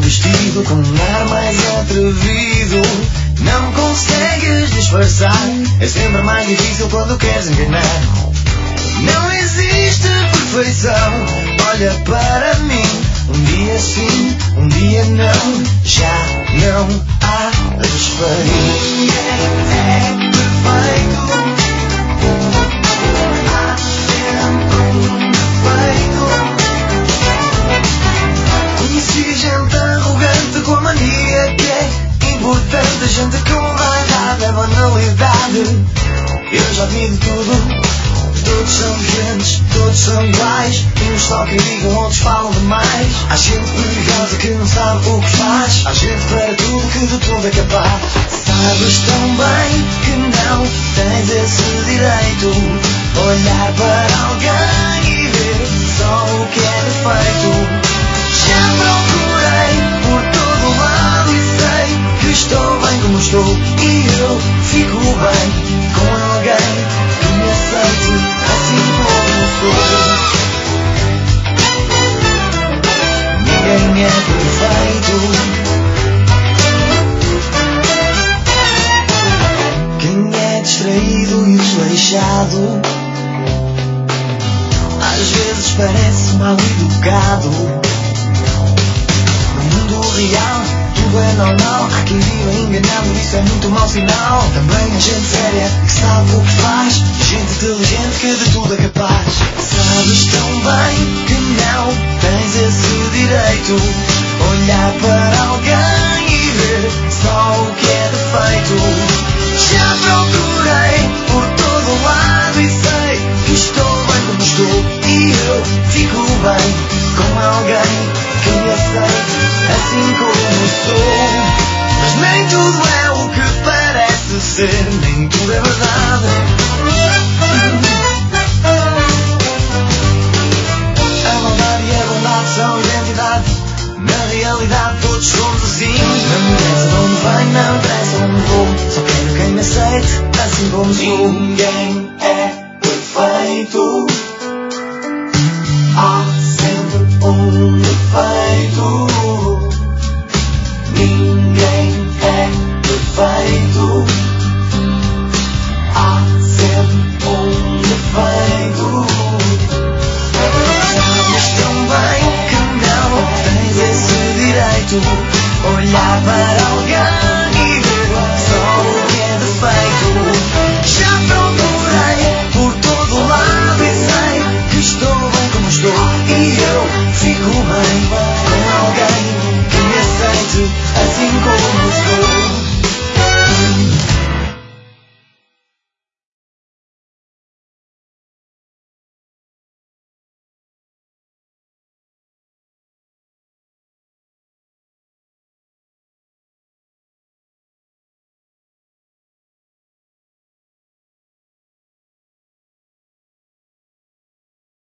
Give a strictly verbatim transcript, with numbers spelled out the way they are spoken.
vestido com um ar mais atrevido. Não consegues disfarçar, é sempre mais difícil quando queres enganar. Não existe perfeição, olha para mim. Um dia sim, um dia não, já não há respeito. Ninguém é perfeito, há sempre um defeito. Conheci gente arrogante com a mania que é importante, gente com vaidade é banalidade. Eu já vi de tudo. Todos são diferentes, todos são iguais. Uns só que digam, outros falam demais. Há gente perigosa que não sabe o que faz. Há gente para tudo que de tudo é capaz. Sabes tão bem que não tens esse direito. Olhar para alguém e ver só o que é defeito. Já procurei por todo lado e sei que estou bem como estou. E eu fico bem com alguém que me aceite assim como sou. Ninguém é perfeito. Quem é distraído e desleixado às vezes parece mal educado. No mundo real tudo é normal. Há quem viva enganado, isso é muito mau sinal. Também há gente séria que sabe o que faz, gente inteligente que de tudo é capaz. Sabes tão bem que não tens esse direito. Olhar para alguém e ver só o que é defeito. Já procurei por todo lado e sei que estou bem como estou. E eu fico bem com alguém que me aceite assim como sou. Mas nem tudo é o que parece ser, nem tudo é verdade. A maldade e a bondade são identidade. Na realidade todos somos assim. Não me interessa de onde venho, não me interessa onde vou. Só quero quem me aceite assim como sou. Ninguém é perfeito. Há sempre um defeito. Ninguém é perfeito.